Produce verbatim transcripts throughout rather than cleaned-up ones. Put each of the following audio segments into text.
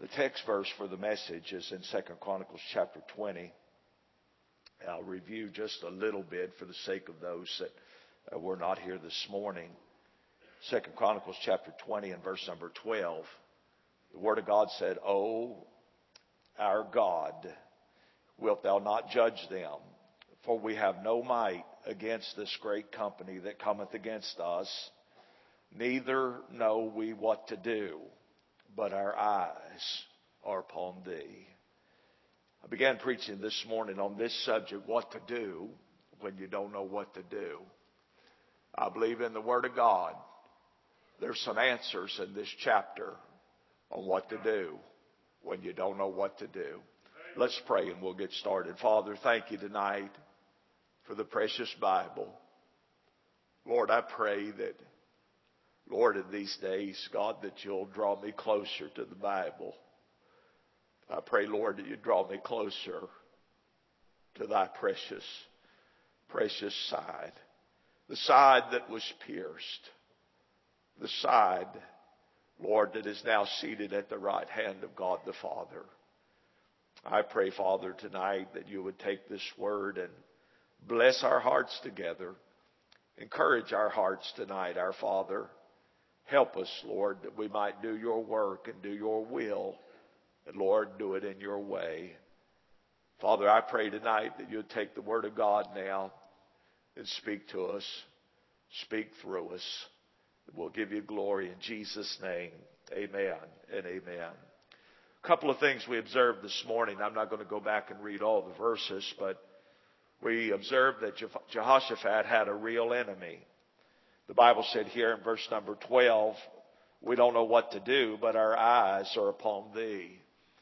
The text verse for the message is in Second Chronicles chapter twenty. I'll review just a little bit for the sake of those that uh, were not here this morning. Second Chronicles chapter twenty and verse number twelve. The Word of God said, "O our God, wilt thou not judge them? For we have no might against this great company that cometh against us, neither know we what to do, but our eyes are upon thee." I began preaching this morning on this subject, what to do when you don't know what to do. I believe in the Word of God. There's some answers in this chapter on what to do when you don't know what to do. Let's pray and we'll get started. Father, thank you tonight for the precious Bible. Lord, I pray that, Lord, in these days, God, that you'll draw me closer to the Bible. I pray, Lord, that you draw me closer to thy precious, precious side. The side that was pierced. The side, Lord, that is now seated at the right hand of God the Father. I pray, Father, tonight that you would take this word and bless our hearts together. Encourage our hearts tonight, our Father. Help us, Lord, that we might do your work and do your will. And Lord, do it in your way. Father, I pray tonight that you'd take the word of God now and speak to us. Speak through us. We'll give you glory in Jesus' name. Amen and amen. A couple of things we observed this morning. I'm not going to go back and read all the verses, but we observed that Jehoshaphat had a real enemy. The Bible said here in verse number twelve, we don't know what to do, but our eyes are upon thee.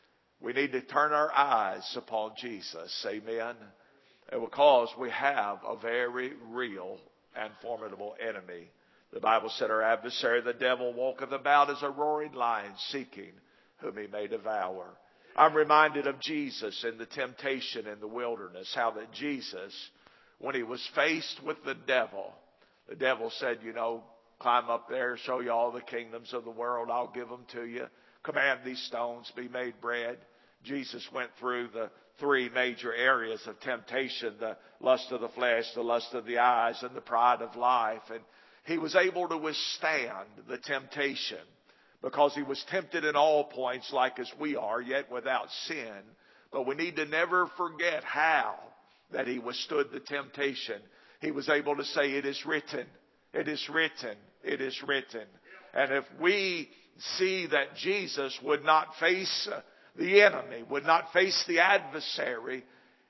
We need to turn our eyes upon Jesus. Amen. And because we have a very real and formidable enemy. The Bible said our adversary, the devil, walketh about as a roaring lion, seeking whom he may devour. I'm reminded of Jesus in the temptation in the wilderness, how that Jesus, when he was faced with the devil, the devil said, you know, climb up there, show you all the kingdoms of the world, I'll give them to you. Command these stones be made bread. Jesus went through the three major areas of temptation, the lust of the flesh, the lust of the eyes, and the pride of life. And he was able to withstand the temptation because he was tempted in all points like as we are, yet without sin. But we need to never forget how that he withstood the temptation. He was able to say, it is written, it is written, it is written. And if we see that Jesus would not face the enemy, would not face the adversary,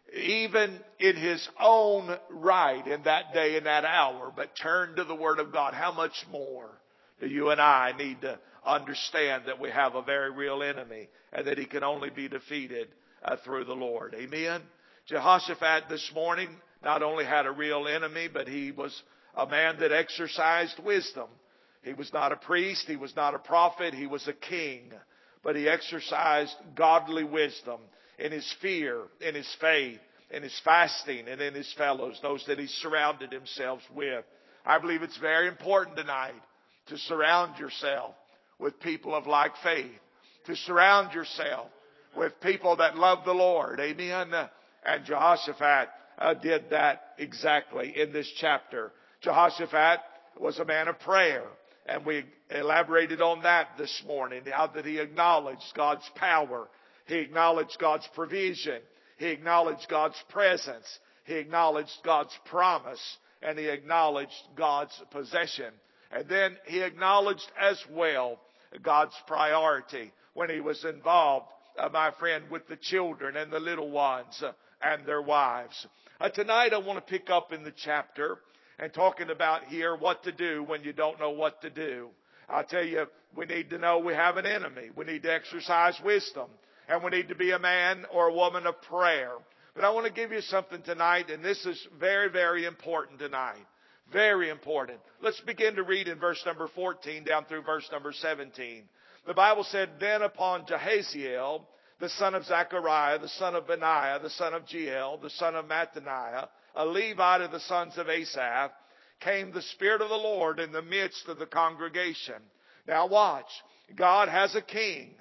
even in his own right in that day and that hour, but turn to the Word of God, how much more do you and I need to understand that we have a very real enemy and that he can only be defeated uh, through the Lord. Amen. Jehoshaphat this morning not only had a real enemy, but he was a man that exercised wisdom. He was not a priest. He was not a prophet. He was a king. But he exercised godly wisdom in his fear, in his faith, in his fasting, and in his fellows, those that he surrounded himself with. I believe it's very important tonight to surround yourself with people of like faith, to surround yourself with people that love the Lord. Amen. And Jehoshaphat uh, did that exactly in this chapter. Jehoshaphat was a man of prayer. And we elaborated on that this morning, how that he acknowledged God's power. He acknowledged God's provision. He acknowledged God's presence. He acknowledged God's promise. And he acknowledged God's possession. And then he acknowledged as well God's priority when he was involved, uh, my friend, with the children and the little ones uh, and their wives. Uh, tonight I want to pick up in the chapter and talking about here what to do when you don't know what to do. I'll tell you, we need to know we have an enemy. We need to exercise wisdom. And we need to be a man or a woman of prayer. But I want to give you something tonight, and this is very, very important tonight. Very important. Let's begin to read in verse number fourteen down through verse number seventeen. The Bible said, then upon Jahaziel, the son of Zechariah, the son of Benaiah, the son of Jeiel, the son of Mattaniah, a Levite of the sons of Asaph, came the Spirit of the Lord in the midst of the congregation. Now watch. God has a king.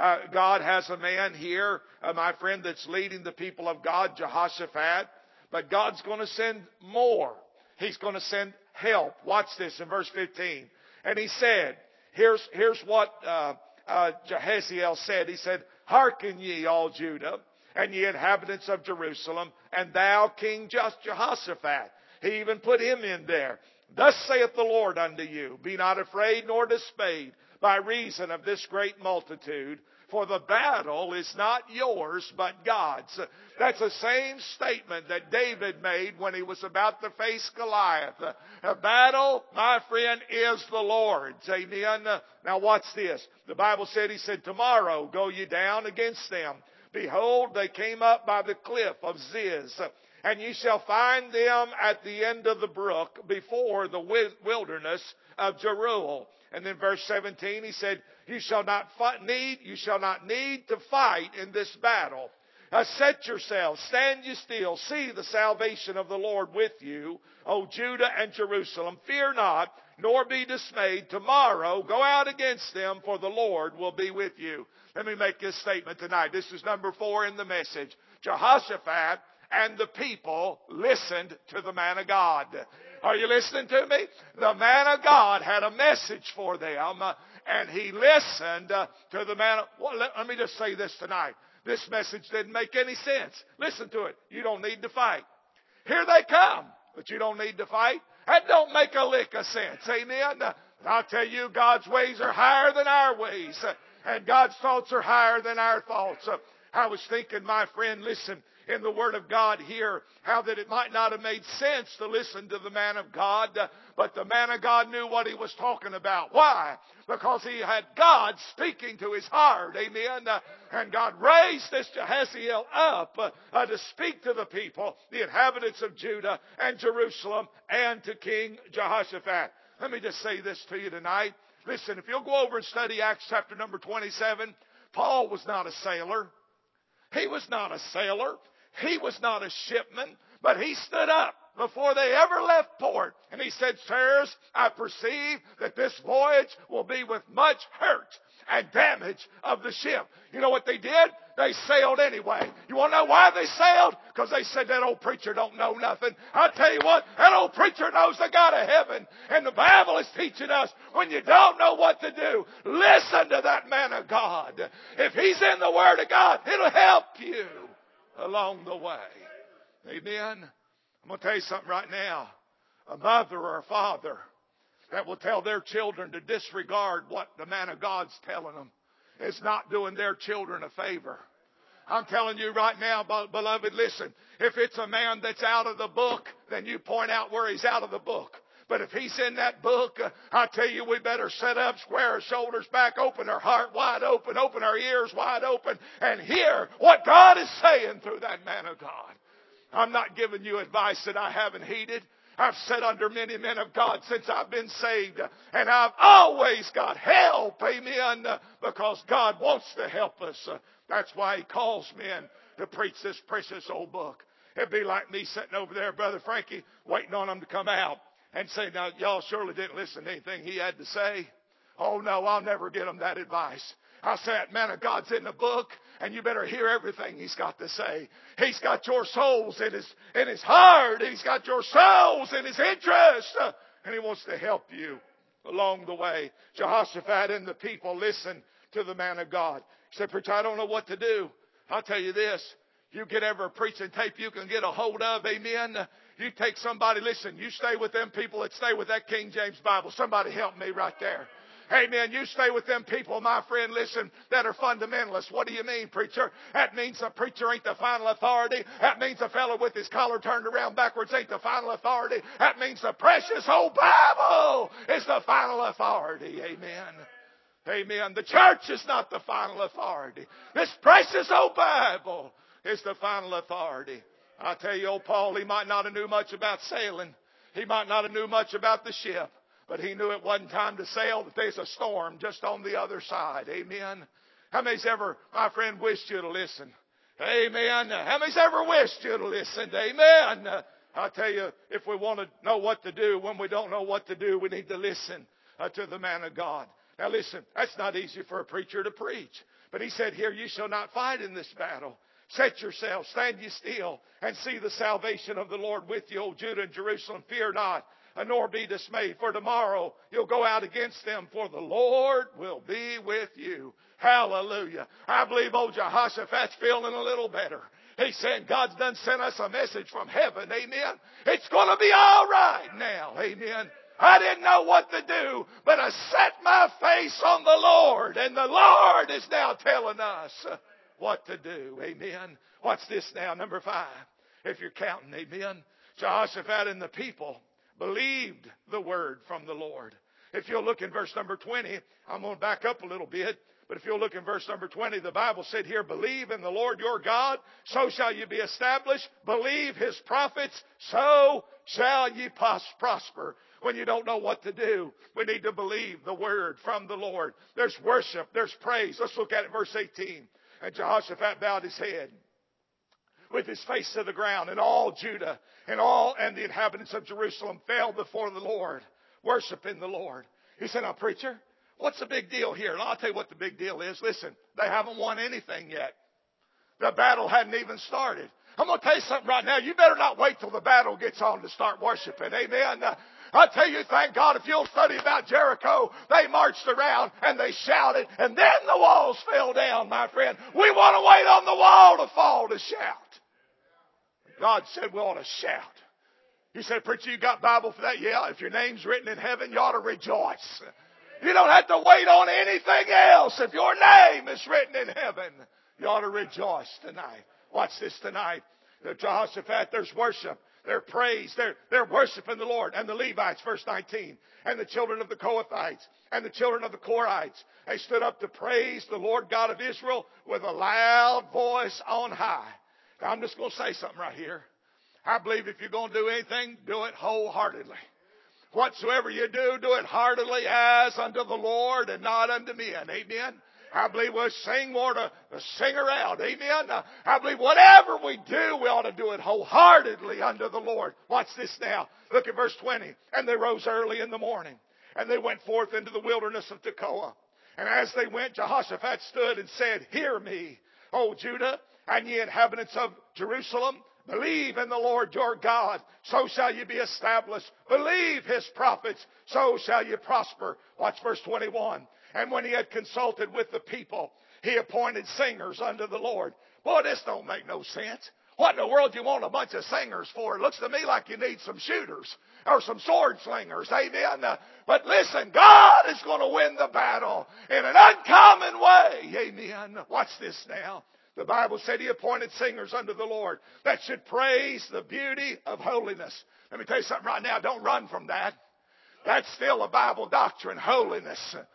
Uh, God has a man here, uh, my friend, that's leading the people of God, Jehoshaphat. But God's going to send more. He's going to send help. Watch this in verse fifteen. And he said, here's, here's what uh, uh, Jehaziel said. He said, "Hearken ye, all Judah, and ye inhabitants of Jerusalem, and thou, King Jehoshaphat." He even put him in there. "Thus saith the Lord unto you, be not afraid nor dismayed by reason of this great multitude, for the battle is not yours, but God's." That's the same statement that David made when he was about to face Goliath. The battle, my friend, is the Lord's. Amen. Now watch this. The Bible said, he said, "Tomorrow go ye down against them. Behold, they came up by the cliff of Ziz. And ye shall find them at the end of the brook before the wilderness of Jeruel." And then verse seventeen, he said, "You shall not fight, need, you shall not need to fight in this battle. Uh, set yourselves, stand ye still, see the salvation of the Lord with you, O Judah and Jerusalem. Fear not, nor be dismayed. Tomorrow go out against them, for the Lord will be with you." Let me make this statement tonight. This is number four in the message. Jehoshaphat and the people listened to the man of God. Are you listening to me? The man of God had a message for them, uh, and he listened uh, to the man of... Well, let, let me just say this tonight. This message didn't make any sense. Listen to it. You don't need to fight. Here they come, but you don't need to fight. That don't make a lick of sense. Amen? Uh, I'll tell you, God's ways are higher than our ways, uh, and God's thoughts are higher than our thoughts. Uh, I was thinking, my friend, listen, in the Word of God here, how that it might not have made sense to listen to the man of God, uh, but the man of God knew what he was talking about. Why? Because he had God speaking to his heart. Amen. Uh, and God raised this Jehaziel up uh, uh, to speak to the people, the inhabitants of Judah and Jerusalem, and to King Jehoshaphat. Let me just say this to you tonight. Listen, if you'll go over and study Acts chapter number twenty-seven, Paul was not a sailor. He was not a sailor. He was not a shipman. But he stood up before they ever left port. And he said, "Sirs, I perceive that this voyage will be with much hurt and damage of the ship." You know what they did? They sailed anyway. You want to know why they sailed? Because they said, "That old preacher don't know nothing." I'll tell you what, that old preacher knows the God of heaven. And the Bible is teaching us, when you don't know what to do, listen to that man of God. If he's in the Word of God, it'll help you along the way. Amen. I'm going to tell you something right now. A mother or a father that will tell their children to disregard what the man of God's telling them is not doing their children a favor. I'm telling you right now, beloved, listen. If it's a man that's out of the book, then you point out where he's out of the book. But if he's in that book, uh, I tell you, we better set up, square our shoulders back, open our heart wide open, open our ears wide open, and hear what God is saying through that man of God. I'm not giving you advice that I haven't heeded. I've sat under many men of God since I've been saved, and I've always got help, amen, because God wants to help us. That's why He calls men to preach this precious old book. It'd be like me sitting over there, Brother Frankie, waiting on him to come out and say, "Now, y'all surely didn't listen to anything he had to say." Oh, no, I'll never get him that advice. I say, that man of God's in the book, and you better hear everything he's got to say. He's got your souls in his, in his heart. He's got your souls in his interest. Uh, and he wants to help you along the way. Jehoshaphat and the people listened to the man of God. He said, "Preacher, I don't know what to do." I'll tell you this. You get ever a preaching tape you can get a hold of, amen. You take somebody, listen, you stay with them people that stay with that King James Bible. Somebody help me right there. Amen. You stay with them people, my friend, listen, that are fundamentalists. What do you mean, preacher? That means the preacher ain't the final authority. That means the fellow with his collar turned around backwards ain't the final authority. That means the precious old Bible is the final authority. Amen. Amen. The church is not the final authority. This precious old Bible is the final authority. I tell you, old Paul, he might not have knew much about sailing. He might not have knew much about the ship. But he knew it wasn't time to sail, that there's a storm just on the other side. Amen. How many's ever, my friend, wished you to listen? Amen. How many's ever wished you to listen? Amen. I tell you, if we want to know what to do, when we don't know what to do, we need to listen uh, to the man of God. Now listen, that's not easy for a preacher to preach. But he said here, you shall not fight in this battle. Set yourselves, stand ye still, and see the salvation of the Lord with you, O Judah and Jerusalem. Fear not, nor be dismayed, for tomorrow you'll go out against them, for the Lord will be with you. Hallelujah. I believe old Jehoshaphat's feeling a little better. He's saying God's done sent us a message from heaven. Amen. It's going to be all right now. Amen. I didn't know what to do, but I set my face on the Lord, and the Lord is now telling us what to do. Amen. What's this now? Number five. If you're counting, amen. Jehoshaphat and the people believed the word from the Lord. If you'll look in verse number twenty, I'm going to back up a little bit. But if you'll look in verse number twenty, the Bible said here, believe in the Lord your God, so shall you be established. Believe his prophets, so shall ye prosper. When you don't know what to do, we need to believe the word from the Lord. There's worship, there's praise. Let's look at it, verse eighteen. And Jehoshaphat bowed his head with his face to the ground, and all Judah and all and the inhabitants of Jerusalem fell before the Lord, worshiping the Lord. He said, now preacher, what's the big deal here? And I'll tell you what the big deal is. Listen, they haven't won anything yet. The battle hadn't even started. I'm going to tell you something right now. You better not wait till the battle gets on to start worshiping. Amen. Uh, I tell you, thank God, if you'll study about Jericho, they marched around and they shouted, and then the walls fell down, my friend. We want to wait on the wall to fall to shout. God said we ought to shout. You said, preacher, you got Bible for that? Yeah, if your name's written in heaven, you ought to rejoice. You don't have to wait on anything else. If your name is written in heaven, you ought to rejoice tonight. Watch this tonight. The Jehoshaphat, there's worship. There's praise. They're, they're worshiping the Lord. And the Levites, verse nineteen. And the children of the Kohathites and the children of the Korites. They stood up to praise the Lord God of Israel with a loud voice on high. Now, I'm just going to say something right here. I believe if you're going to do anything, do it wholeheartedly. Whatsoever you do, do it heartily as unto the Lord and not unto men. Amen. I believe we'll sing more to, to sing her out. Amen. Uh, I believe whatever we do, we ought to do it wholeheartedly unto the Lord. Watch this now. Look at verse twenty. And they rose early in the morning, and they went forth into the wilderness of Tekoa. And as they went, Jehoshaphat stood and said, hear me, O Judah, and ye inhabitants of Jerusalem. Believe in the Lord your God, so shall you be established. Believe his prophets, so shall you prosper. Watch verse twenty-one. And when he had consulted with the people, he appointed singers unto the Lord. Boy, this don't make no sense. What in the world do you want a bunch of singers for? It looks to me like you need some shooters or some sword slingers. Amen. Uh, but listen, God is going to win the battle in an uncommon way. Amen. Watch this now. The Bible said he appointed singers unto the Lord that should praise the beauty of holiness. Let me tell you something right now. Don't run from that. That's still a Bible doctrine, holiness.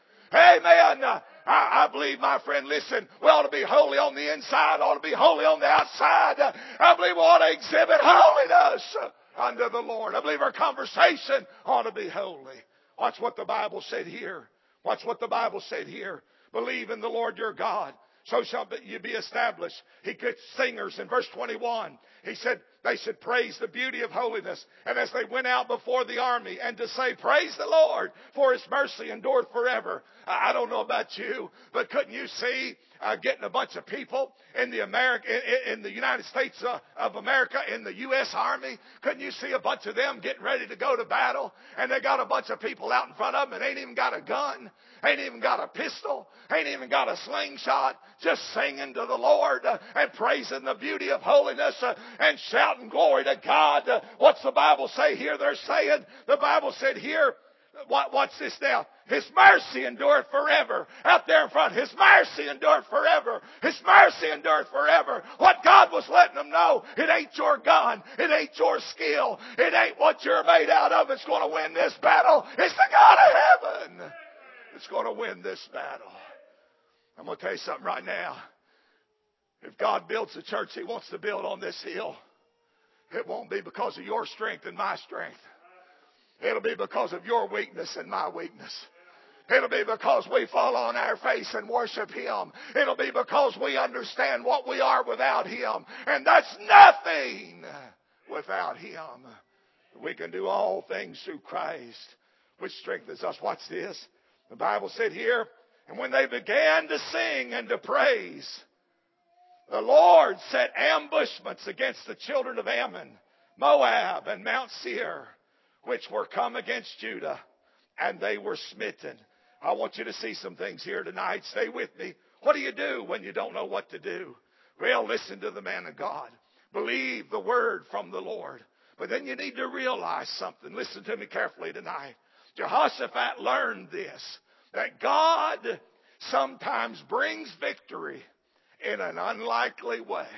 Amen. Uh, I, I believe, my friend, listen, we ought to be holy on the inside, ought to be holy on the outside. Uh, I believe we ought to exhibit holiness uh, unto the Lord. I believe our conversation ought to be holy. Watch what the Bible said here. Watch what the Bible said here. Believe in the Lord your God, so shall you be established. He gets singers in verse twenty-one. He said they should praise the beauty of holiness. And as they went out before the army and to say, praise the Lord, for his mercy endureth forever. I don't know about you, but couldn't you see uh, getting a bunch of people in the America, in, in the United States uh, of America, in the U S Army? Couldn't you see a bunch of them getting ready to go to battle? And they got a bunch of people out in front of them and ain't even got a gun, ain't even got a pistol, ain't even got a slingshot, just singing to the Lord uh, and praising the beauty of holiness uh, and shouting glory to God. Uh, what's the Bible say here? They're saying, the Bible said here, what, what's this now? His mercy endureth forever. Out there in front, his mercy endureth forever. His mercy endureth forever. What God was letting them know, it ain't your gun. It ain't your skill. It ain't what you're made out of. It's going to win this battle. It's the God of heaven. It's going to win this battle. I'm going to tell you something right now. If God builds the church he wants to build on this hill, it won't be because of your strength and my strength. It'll be because of your weakness and my weakness. It'll be because we fall on our face and worship him. It'll be because we understand what we are without him. And that's nothing without him. We can do all things through Christ, which strengthens us. Watch this. The Bible said here, and when they began to sing and to praise, the Lord set ambushments against the children of Ammon, Moab, and Mount Seir, which were come against Judah, and they were smitten. I want you to see some things here tonight. Stay with me. What do you do when you don't know what to do? Well, listen to the man of God. Believe the word from the Lord. But then you need to realize something. Listen to me carefully tonight. Jehoshaphat learned this, that God sometimes brings victory in an unlikely way.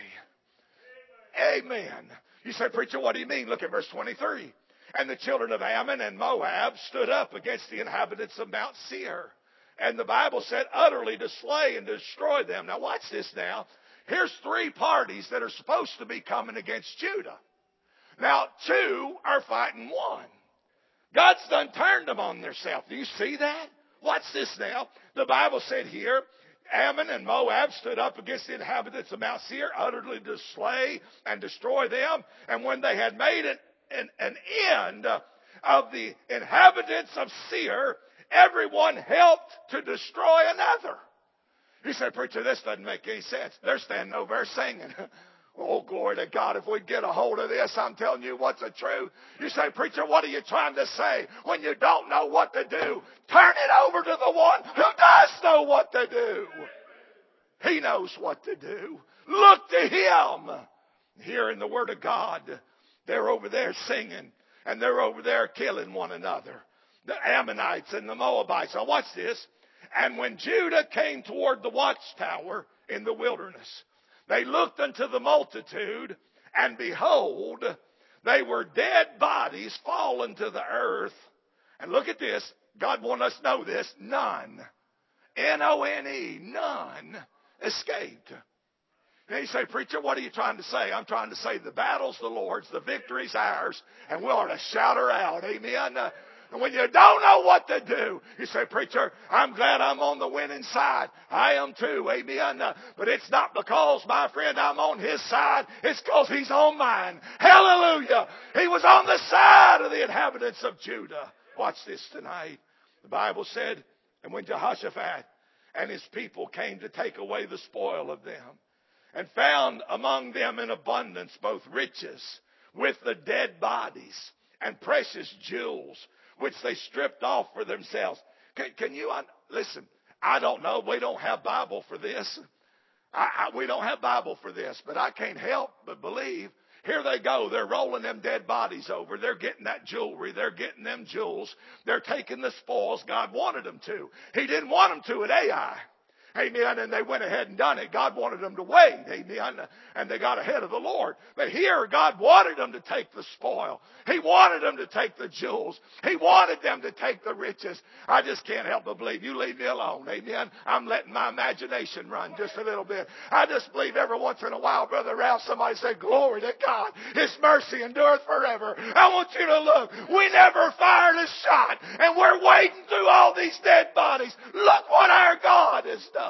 Amen. You say, preacher, what do you mean? Look at verse twenty-three. And the children of Ammon and Moab stood up against the inhabitants of Mount Seir. And the Bible said, utterly to slay and destroy them. Now watch this now. Here's three parties that are supposed to be coming against Judah. Now two are fighting one. God's done turned them on themselves. Do you see that? Watch this now. The Bible said here, Ammon and Moab stood up against the inhabitants of Mount Seir, utterly to slay and destroy them. And when they had made it an, an end of the inhabitants of Seir, everyone helped to destroy another. You say, preacher, this doesn't make any sense. They're standing over there singing. Oh, glory to God. If we get a hold of this, I'm telling you what's the truth. You say, preacher, what are you trying to say? When you don't know what to do, turn it over to the one who does know what to do. He knows what to do. Look to him. Here in the Word of God, they're over there singing, and they're over there killing one another. The Ammonites and the Moabites. Now watch this. And when Judah came toward the watchtower in the wilderness, they looked unto the multitude, and behold, they were dead bodies fallen to the earth. And look at this. God wants us to know this. None. N O N E. None escaped. Now you say, preacher, what are you trying to say? I'm trying to say the battle's the Lord's, the victory's ours, and we ought to shout her out. Amen. Uh, And when you don't know what to do, you say, preacher, I'm glad I'm on the winning side. I am too. Amen. Uh, but it's not because, my friend, I'm on his side. It's because he's on mine. Hallelujah. He was on the side of the inhabitants of Judah. Watch this tonight. The Bible said, and when Jehoshaphat and his people came to take away the spoil of them, and found among them in abundance both riches with the dead bodies and precious jewels, which they stripped off for themselves. Can, can you, listen, I don't know. We don't have Bible for this. I, I, we don't have Bible for this, but I can't help but believe. Here they go. They're rolling them dead bodies over. They're getting that jewelry. They're getting them jewels. They're taking the spoils God wanted them to. He didn't want them to at Ai. Amen. And they went ahead and done it. God wanted them to wait. Amen. And they got ahead of the Lord. But here, God wanted them to take the spoil. He wanted them to take the jewels. He wanted them to take the riches. I just can't help but believe. You leave me alone. Amen. I'm letting my imagination run just a little bit. I just believe every once in a while, Brother Ralph, somebody say, glory to God. His mercy endureth forever. I want you to look. We never fired a shot. And we're wading through all these dead bodies. Look what our God has done.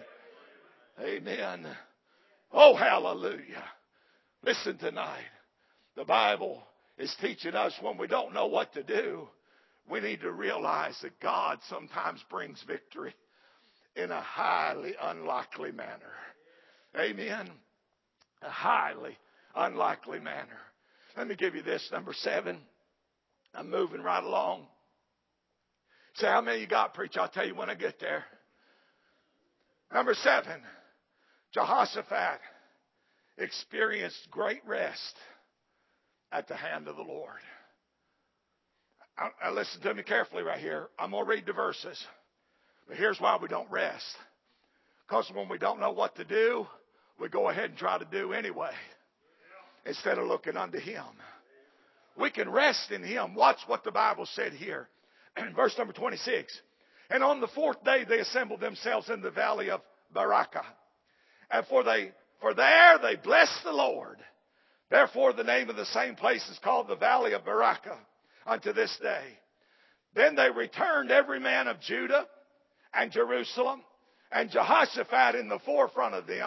Amen. Oh, hallelujah. Listen tonight. The Bible is teaching us when we don't know what to do, we need to realize that God sometimes brings victory in a highly unlikely manner. Amen. A highly unlikely manner. Let me give you this, number seven. I'm moving right along. Say, how many you got, preacher? I'll tell you when I get there. Number seven, Jehoshaphat experienced great rest at the hand of the Lord. Now, now listen to me carefully right here. I'm going to read the verses. But here's why we don't rest. Because when we don't know what to do, we go ahead and try to do anyway, instead of looking unto Him. We can rest in Him. Watch what the Bible said here. Verse number twenty-six. And on the fourth day they assembled themselves in the valley of Barakah. And for they for there they blessed the Lord. Therefore the name of the same place is called the valley of Barakah unto this day. Then they returned every man of Judah and Jerusalem, and Jehoshaphat in the forefront of them,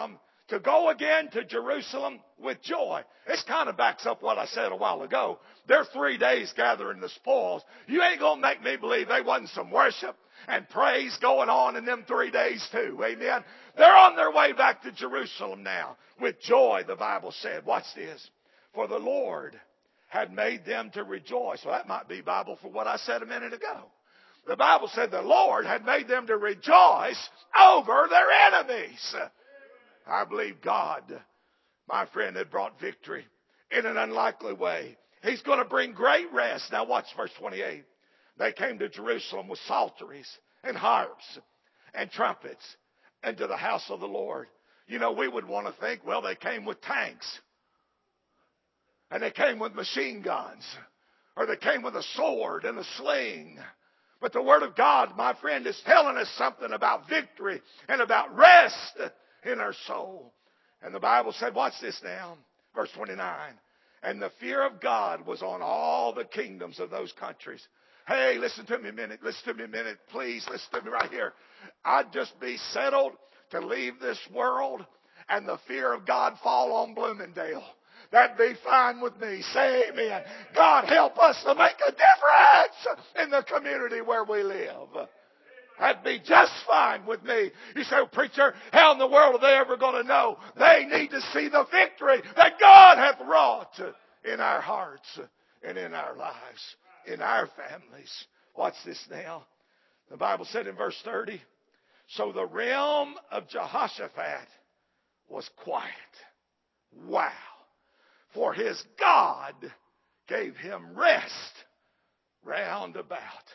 to go again to Jerusalem with joy. This kind of backs up what I said a while ago. They're three days gathering the spoils. You ain't going to make me believe there wasn't some worship and praise going on in them three days too. Amen. They're on their way back to Jerusalem now with joy, the Bible said. Watch this. For the Lord had made them to rejoice. Well, that might be Bible for what I said a minute ago. The Bible said the Lord had made them to rejoice over their enemies. I believe God, my friend, had brought victory in an unlikely way. He's going to bring great rest. Now watch verse twenty-eight. They came to Jerusalem with psalteries and harps and trumpets into the house of the Lord. You know, we would want to think, well, they came with tanks. And they came with machine guns. Or they came with a sword and a sling. But the Word of God, my friend, is telling us something about victory and about rest in our soul. And the Bible said, watch this now, verse twenty-nine. And the fear of God was on all the kingdoms of those countries. Hey, listen to me a minute. Listen to me a minute. Please listen to me right here. I'd just be settled to leave this world and the fear of God fall on Bloomingdale. That'd be fine with me. Say amen. God help us to make a difference in the community where we live. That'd be just fine with me. You say, well, preacher, how in the world are they ever going to know? They need to see the victory that God hath wrought in our hearts and in our lives, in our families. Watch this now. The Bible said in verse thirty, so the realm of Jehoshaphat was quiet. Wow. For his God gave him rest round about.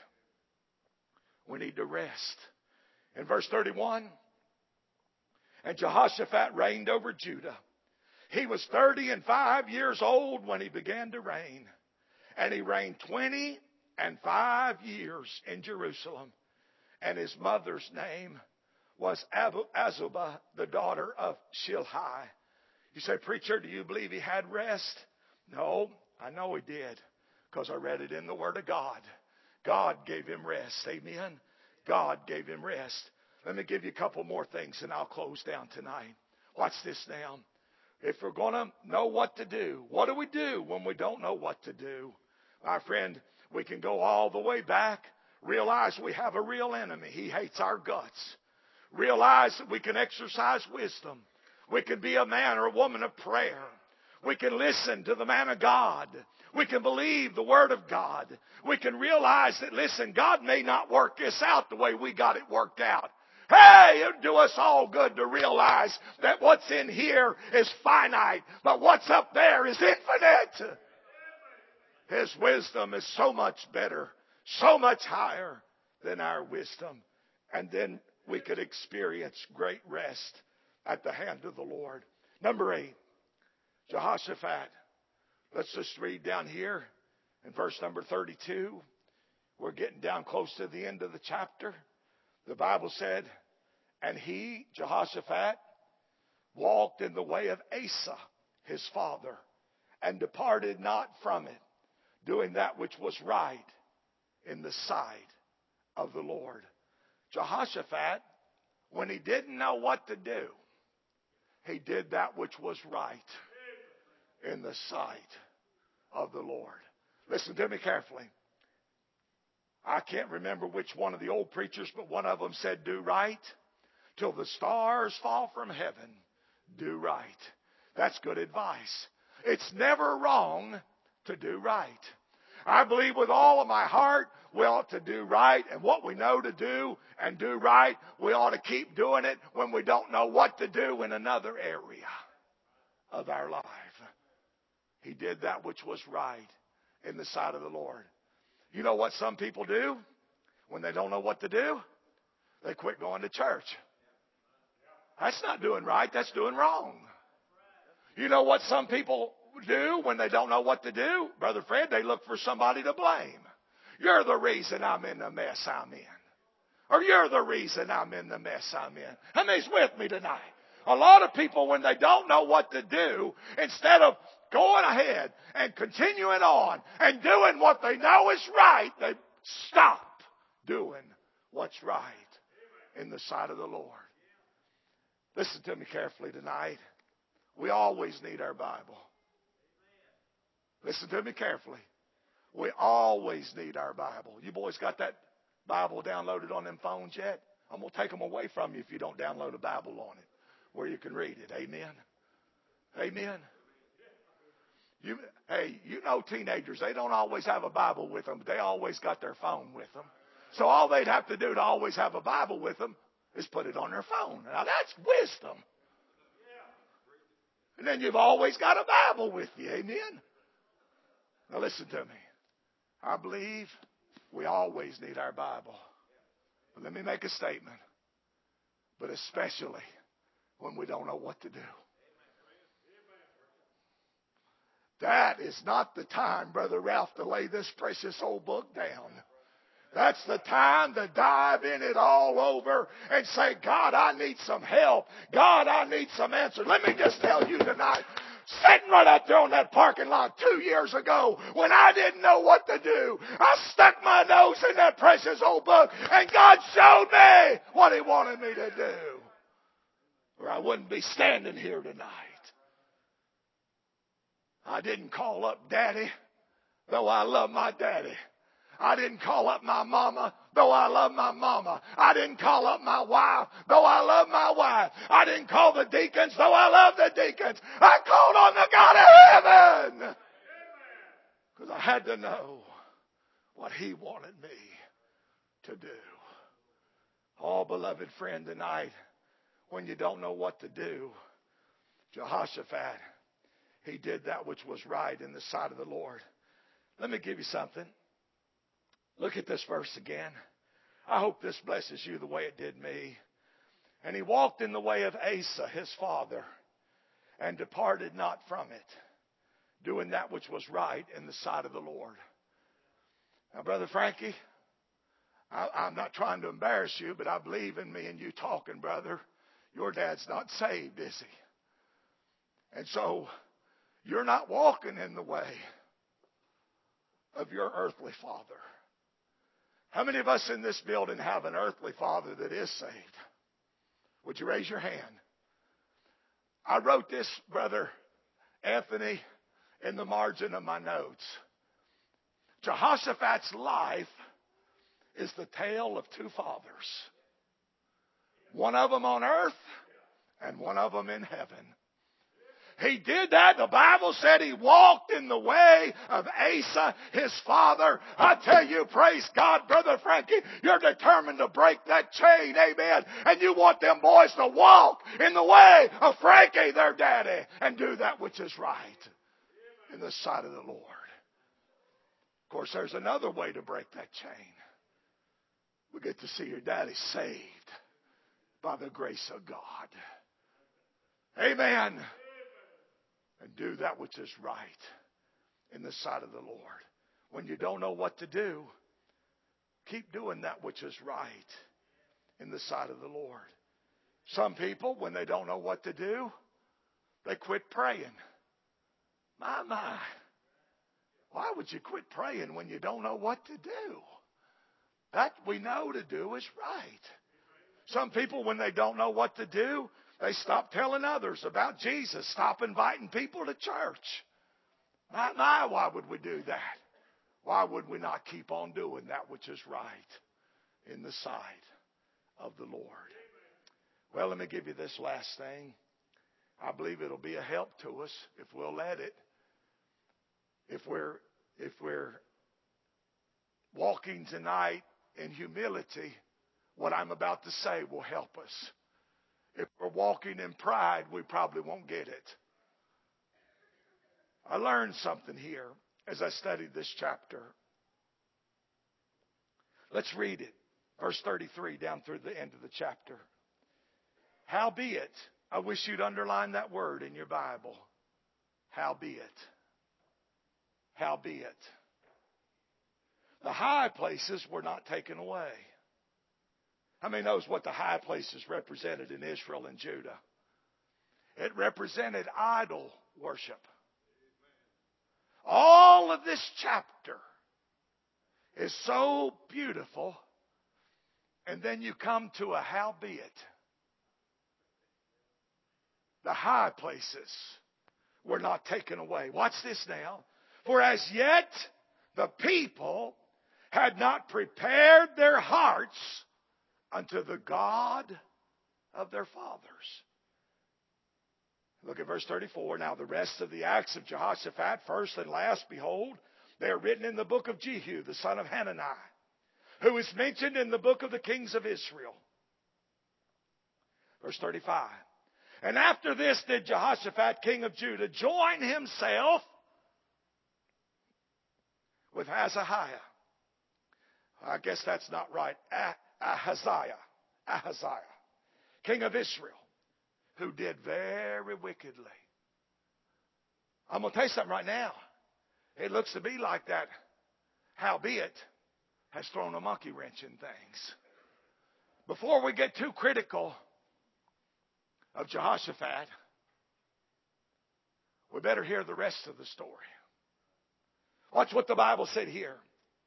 We need to rest. In verse thirty-one, and Jehoshaphat reigned over Judah. He was thirty and five years old when he began to reign. And he reigned twenty and five years in Jerusalem. And his mother's name was Azubah, the daughter of Shilhi. You say, preacher, do you believe he had rest? No, I know he did, because I read it in the Word of God. God gave him rest. Amen. God gave him rest. Let me give you a couple more things and I'll close down tonight. Watch this now. If we're going to know what to do, what do we do when we don't know what to do? My friend, we can go all the way back. Realize we have a real enemy. He hates our guts. Realize that we can exercise wisdom. We can be a man or a woman of prayer. We can listen to the man of God. We can believe the Word of God. We can realize that, listen, God may not work this out the way we got it worked out. Hey, it would do us all good to realize that what's in here is finite, but what's up there is infinite. His wisdom is so much better, so much higher than our wisdom. And then we could experience great rest at the hand of the Lord. Number eight, Jehoshaphat. Let's just read down here in verse number thirty-two. We're getting down close to the end of the chapter. The Bible said, and he, Jehoshaphat, walked in the way of Asa, his father, and departed not from it, doing that which was right in the sight of the Lord. Jehoshaphat, when he didn't know what to do, he did that which was right in the sight of the Lord. Listen to me carefully. I can't remember which one of the old preachers, but one of them said, do right till the stars fall from heaven. Do right. That's good advice. It's never wrong to do right. I believe with all of my heart we ought to do right, and what we know to do and do right, we ought to keep doing it when we don't know what to do in another area of our life. He did that which was right in the sight of the Lord. You know what some people do when they don't know what to do? They quit going to church. That's not doing right. That's doing wrong. You know what some people do when they don't know what to do? Brother Fred, they look for somebody to blame. You're the reason I'm in the mess I'm in. Or you're the reason I'm in the mess I'm in. How many's with me tonight? A lot of people, when they don't know what to do, instead of going ahead and continuing on and doing what they know is right, they stop doing what's right in the sight of the Lord. The Listen to me carefully tonight. We always need our Bible. Listen to me carefully. We always need our Bible. You boys got that Bible downloaded on them phones yet? I'm going to take them away from you if you don't download a Bible on it where you can read it. Amen. Amen. You, hey, you know teenagers, they don't always have a Bible with them, but they always got their phone with them. So all they'd have to do to always have a Bible with them is put it on their phone. Now that's wisdom. And then you've always got a Bible with you. Amen. Now listen to me. I believe we always need our Bible. But let me make a statement. But especially when we don't know what to do. That is not the time, Brother Ralph, to lay this precious old book down. That's the time to dive in it all over and say, God, I need some help. God, I need some answers. Let me just tell you tonight, sitting right out there on that parking lot two years ago when I didn't know what to do, I stuck my nose in that precious old book and God showed me what He wanted me to do. Or I wouldn't be standing here tonight. I didn't call up Daddy, though I love my daddy. I didn't call up my mama, though I love my mama. I didn't call up my wife, though I love my wife. I didn't call the deacons, though I love the deacons. I called on the God of heaven. Because I had to know what He wanted me to do. Oh, beloved friend, tonight, when you don't know what to do, Jehoshaphat, he did that which was right in the sight of the Lord. Let me give you something. Look at this verse again. I hope this blesses you the way it did me. And he walked in the way of Asa, his father, and departed not from it, doing that which was right in the sight of the Lord. Now, Brother Frankie, I, I'm not trying to embarrass you, but I believe in me and you talking, brother. Your dad's not saved, is he? And so, you're not walking in the way of your earthly father. How many of us in this building have an earthly father that is saved? Would you raise your hand? I wrote this, Brother Anthony, in the margin of my notes. Jehoshaphat's life is the tale of two fathers. One of them on earth and one of them in heaven. He did that. The Bible said he walked in the way of Asa, his father. I tell you, praise God, Brother Frankie, you're determined to break that chain, amen. And you want them boys to walk in the way of Frankie, their daddy, and do that which is right in the sight of the Lord. Of course, there's another way to break that chain. We get to see your daddy saved by the grace of God. Amen. And do that which is right in the sight of the Lord. When you don't know what to do, keep doing that which is right in the sight of the Lord. Some people, when they don't know what to do, they quit praying. My, my. Why would you quit praying when you don't know what to do? That we know to do is right. Some people, when they don't know what to do, they stop telling others about Jesus. Stop inviting people to church. My, my, why would we do that? Why would we not keep on doing that which is right in the sight of the Lord? Well, let me give you this last thing. I believe it'll be a help to us if we'll let it. If we're, if we're walking tonight in humility, what I'm about to say will help us. If we're walking in pride, we probably won't get it. I learned something here as I studied this chapter. Let's read it. Verse thirty-three down through the end of the chapter. Howbeit, I wish you'd underline that word in your Bible. Howbeit. Howbeit. The high places were not taken away. How many knows what the high places represented in Israel and Judah? It represented idol worship. All of this chapter is so beautiful. And then you come to a howbeit. the high places were not taken away. Watch this now. For as yet the people had not prepared their hearts unto the God of their fathers. Look at verse thirty-four. Now the rest of the acts of Jehoshaphat, first and last, behold, they are written in the book of Jehu, the son of Hanani, who is mentioned in the book of the kings of Israel. Verse thirty-five. And after this did Jehoshaphat, king of Judah, join himself with Ahaziah. I guess that's not right. Ahaziah. Ahaziah, king of Israel, who did very wickedly. I'm going to tell you something right now. It looks to me like that howbeit has thrown a monkey wrench in things. Before we get too critical of Jehoshaphat, we better hear the rest of the story. Watch what the Bible said here.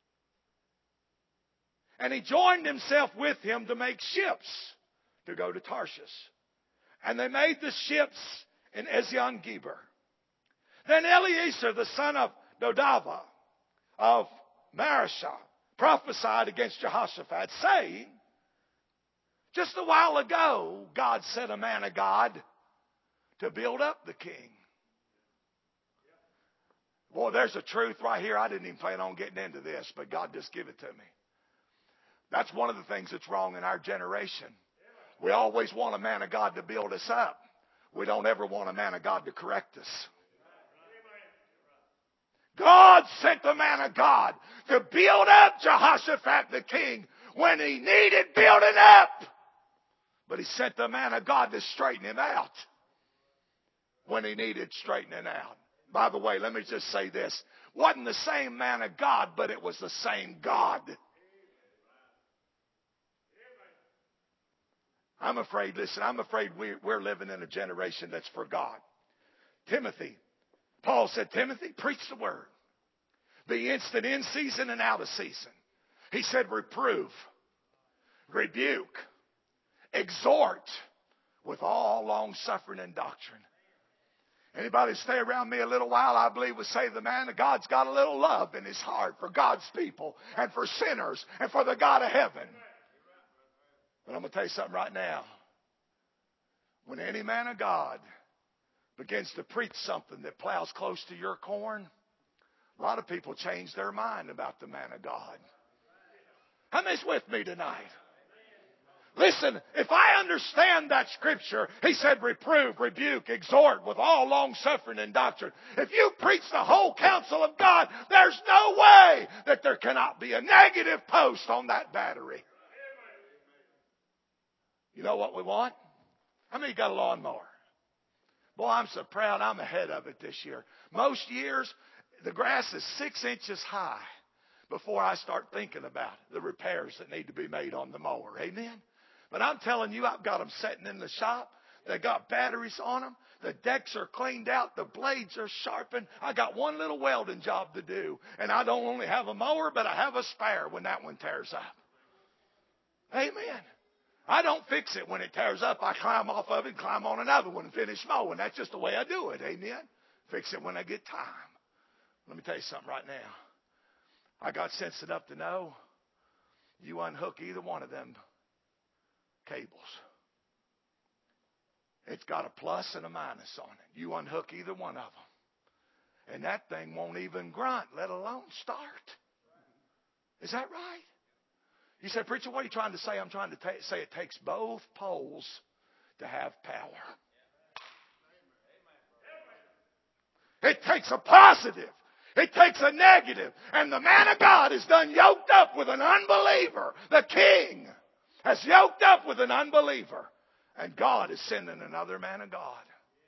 And he joined himself with him to make ships to go to Tarshish. And they made the ships in Ezion-Geber. Then Eliezer, the son of Dodava of Mareshah, prophesied against Jehoshaphat, saying, just a while ago, God sent a man of God to build up the king. Boy, there's a truth right here. I didn't even plan on getting into this, but God just gave it to me. That's one of the things that's wrong in our generation. We always want a man of God to build us up. We don't ever want a man of God to correct us. God sent the man of God to build up Jehoshaphat the king when he needed building up. But he sent the man of God to straighten him out when he needed straightening out. By the way, let me just say this. Wasn't the same man of God, but it was the same God. I'm afraid, listen, I'm afraid we, we're living in a generation that's for God. Timothy, Paul said, Timothy, preach the word. Be instant in season and out of season. He said, reprove, rebuke, exhort with all long suffering and doctrine. Anybody stay around me a little while, I believe would say the man of God's got a little love in his heart for God's people and for sinners and for the God of heaven. But I'm going to tell you something right now. When any man of God begins to preach something that plows close to your corn, a lot of people change their mind about the man of God. How many's with me tonight? Listen, if I understand that scripture, he said reprove, rebuke, exhort with all long suffering and doctrine. If you preach the whole counsel of God, there's no way that there cannot be a negative post on that battery. You know what we want? How many got a lawnmower? Boy, I'm so proud I'm ahead of it this year. Most years, the grass is six inches high before I start thinking about the repairs that need to be made on the mower. Amen? But I'm telling you, I've got them sitting in the shop. They got batteries on them. The decks are cleaned out. The blades are sharpened. I got one little welding job to do. And I don't only have a mower, but I have a spare when that one tears up. Amen. I don't fix it when it tears up. I climb off of it and climb on another one and finish mowing. That's just the way I do it. Amen. Fix it when I get time. Let me tell you something right now. I got sense enough to know you unhook either one of them cables. It's got a plus and a minus on it. You unhook either one of them. And that thing won't even grunt, let alone start. Is that right? You say, preacher, what are you trying to say? I'm trying to ta- say it takes both poles to have power. It takes a positive. It takes a negative. And the man of God is done yoked up with an unbeliever. The king has yoked up with an unbeliever. And God is sending another man of God.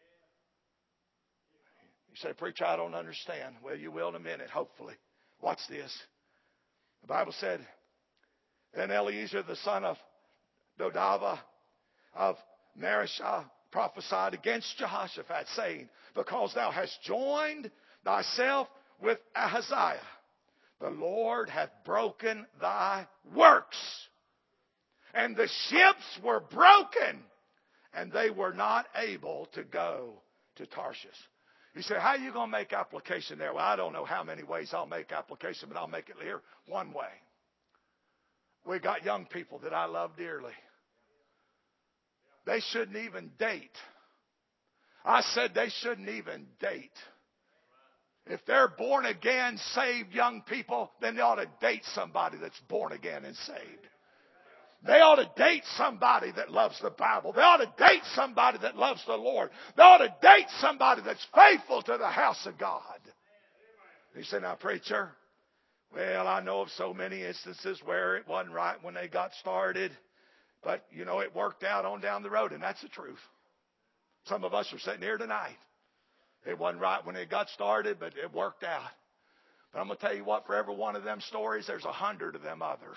You say, preacher, I don't understand. Well, you will in a minute, hopefully. Watch this. The Bible said, then Eliezer, the son of Dodava of Mareshah, prophesied against Jehoshaphat, saying, because thou hast joined thyself with Ahaziah, the Lord hath broken thy works. And the ships were broken and they were not able to go to Tarshish. You say, how are you going to make application there? Well, I don't know how many ways I'll make application, but I'll make it here one way. We got young people that I love dearly. They shouldn't even date. I said they shouldn't even date. If they're born again, saved young people, then they ought to date somebody that's born again and saved. They ought to date somebody that loves the Bible. They ought to date somebody that loves the Lord. They ought to date somebody that's faithful to the house of God. You say, now, preacher, well, I know of so many instances where it wasn't right when they got started. But, you know, it worked out on down the road, and that's the truth. Some of us are sitting here tonight. It wasn't right when it got started, but it worked out. But I'm going to tell you what, for every one of them stories, there's a hundred of them others.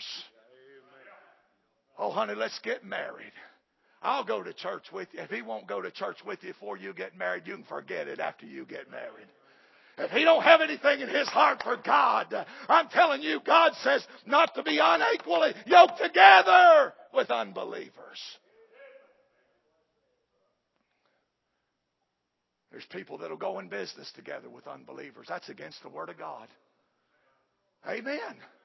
Oh, honey, let's get married. I'll go to church with you. If he won't go to church with you before you get married, you can forget it after you get married. If he don't have anything in his heart for God, I'm telling you, God says not to be unequally yoked together with unbelievers. There's people that will go in business together with unbelievers. That's against the Word of God. Amen.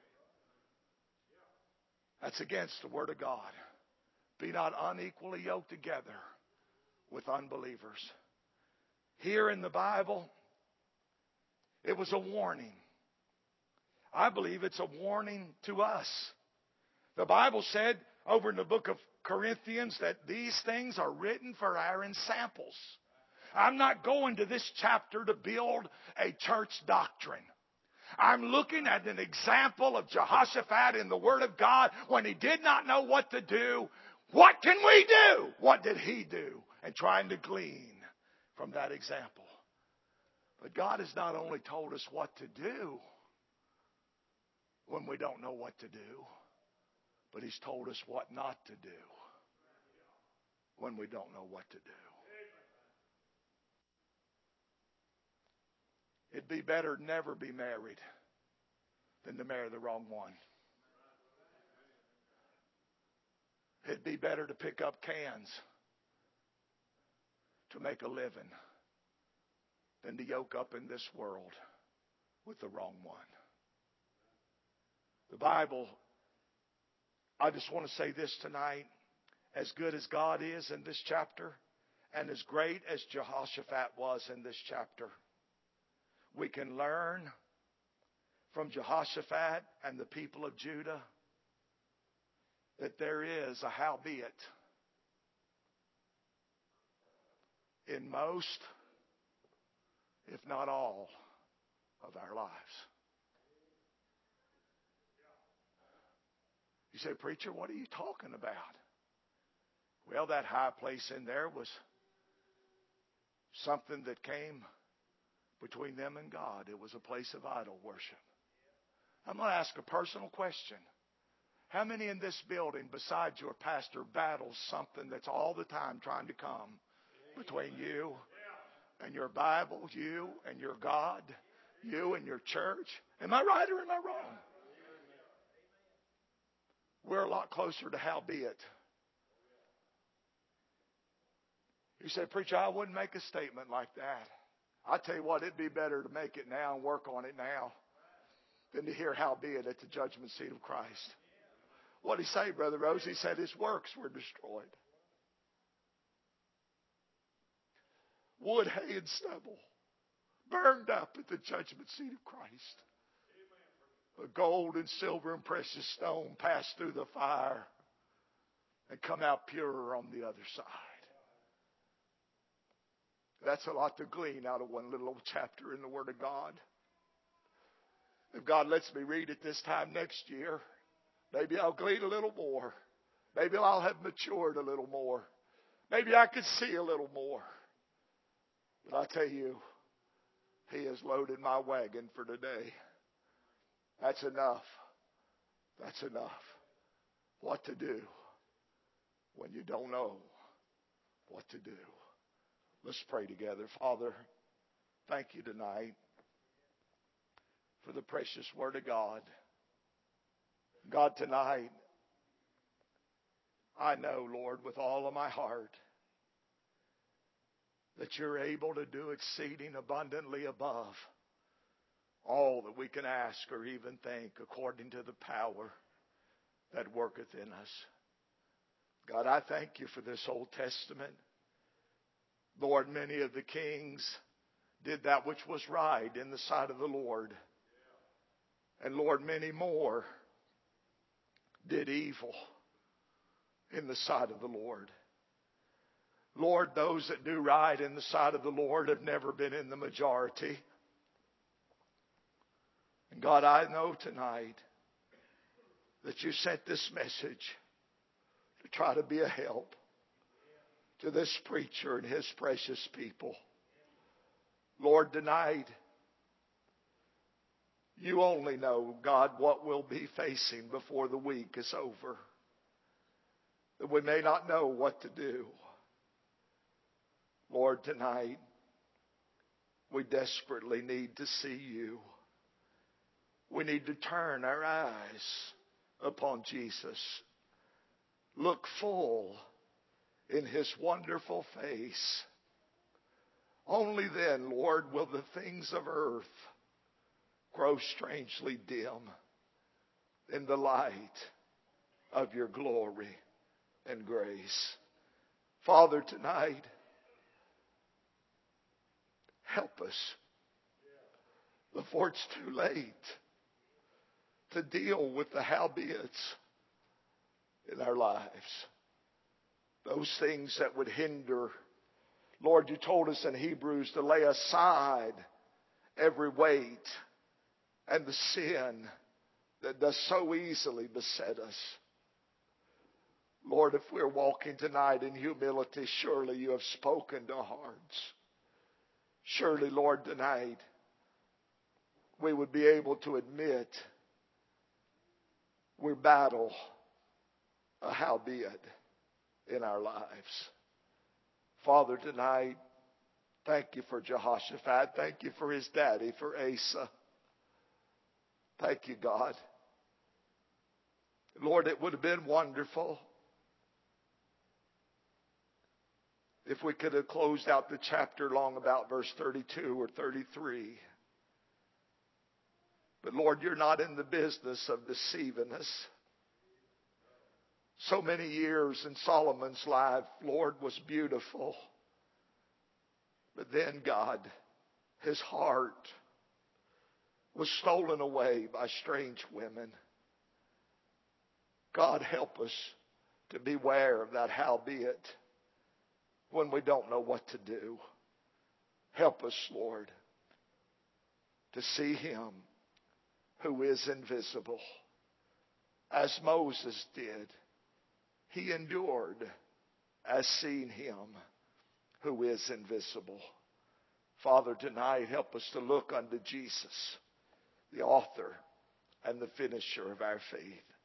That's against the Word of God. Be not unequally yoked together with unbelievers. Here in the Bible, it was a warning. I believe it's a warning to us. The Bible said over in the book of Corinthians that these things are written for our ensamples. I'm not going to this chapter to build a church doctrine. I'm looking at an example of Jehoshaphat in the Word of God when he did not know what to do. What can we do? What did he do? And trying to glean from that example. But God has not only told us what to do when we don't know what to do, but He's told us what not to do when we don't know what to do. It'd be better to never be married than to marry the wrong one. It'd be better to pick up cans to make a living than to yoke up in this world with the wrong one. The Bible, I just want to say this tonight, as good as God is in this chapter, and as great as Jehoshaphat was in this chapter, we can learn from Jehoshaphat and the people of Judah that there is a howbeit in most, if not all, of our lives. You say, preacher, what are you talking about? Well, that high place in there was something that came between them and God. It was a place of idol worship. I'm going to ask a personal question. How many in this building, besides your pastor, battles something that's all the time trying to come between you and your Bible, you and your God, you and your church? Am I right or am I wrong? We're a lot closer to howbeit. You say, preacher, I wouldn't make a statement like that. I tell you what, it'd be better to make it now and work on it now than to hear howbeit at the judgment seat of Christ. What did he say, Brother Rose? He said his works were destroyed. Wood, hay, and stubble burned up at the judgment seat of Christ. But gold and silver and precious stone passed through the fire and come out purer on the other side. That's a lot to glean out of one little old chapter in the Word of God. If God lets me read it this time next year, maybe I'll glean a little more. Maybe I'll have matured a little more. Maybe I could see a little more. But I tell you, He has loaded my wagon for today. That's enough. That's enough. What to do when you don't know what to do. Let's pray together. Father, thank you tonight for the precious Word of God. God, tonight, I know, Lord, with all of my heart that you're able to do exceeding abundantly above all that we can ask or even think, according to the power that worketh in us. God, I thank you for this Old Testament. Lord, many of the kings did that which was right in the sight of the Lord. And Lord, many more did evil in the sight of the Lord. Lord, those that do right in the sight of the Lord have never been in the majority. And God, I know tonight that you sent this message to try to be a help to this preacher and his precious people. Lord, tonight, you only know, God, what we'll be facing before the week is over. That we may not know what to do. Lord, tonight, we desperately need to see you. We need to turn our eyes upon Jesus. Look full in His wonderful face. Only then, Lord, will the things of earth grow strangely dim in the light of your glory and grace. Father, tonight, help us before it's too late to deal with the howbeits in our lives. Those things that would hinder. Lord, you told us in Hebrews to lay aside every weight and the sin that does so easily beset us. Lord, if we're walking tonight in humility, surely you have spoken to hearts. Surely, Lord, tonight we would be able to admit we battle a howbeit in our lives. Father, tonight, thank you for Jehoshaphat. Thank you for his daddy, for Asa. Thank you, God. Lord, it would have been wonderful if we could have closed out the chapter long about verse thirty-two or thirty-three. But Lord, you're not in the business of deceiving us. So many years in Solomon's life, Lord, was beautiful. But then, God, his heart was stolen away by strange women. God, help us to beware of that howbeit when we don't know what to do. Help us, Lord, to see him who is invisible. As Moses did, he endured as seeing him who is invisible. Father, tonight help us to look unto Jesus, the author and the finisher of our faith.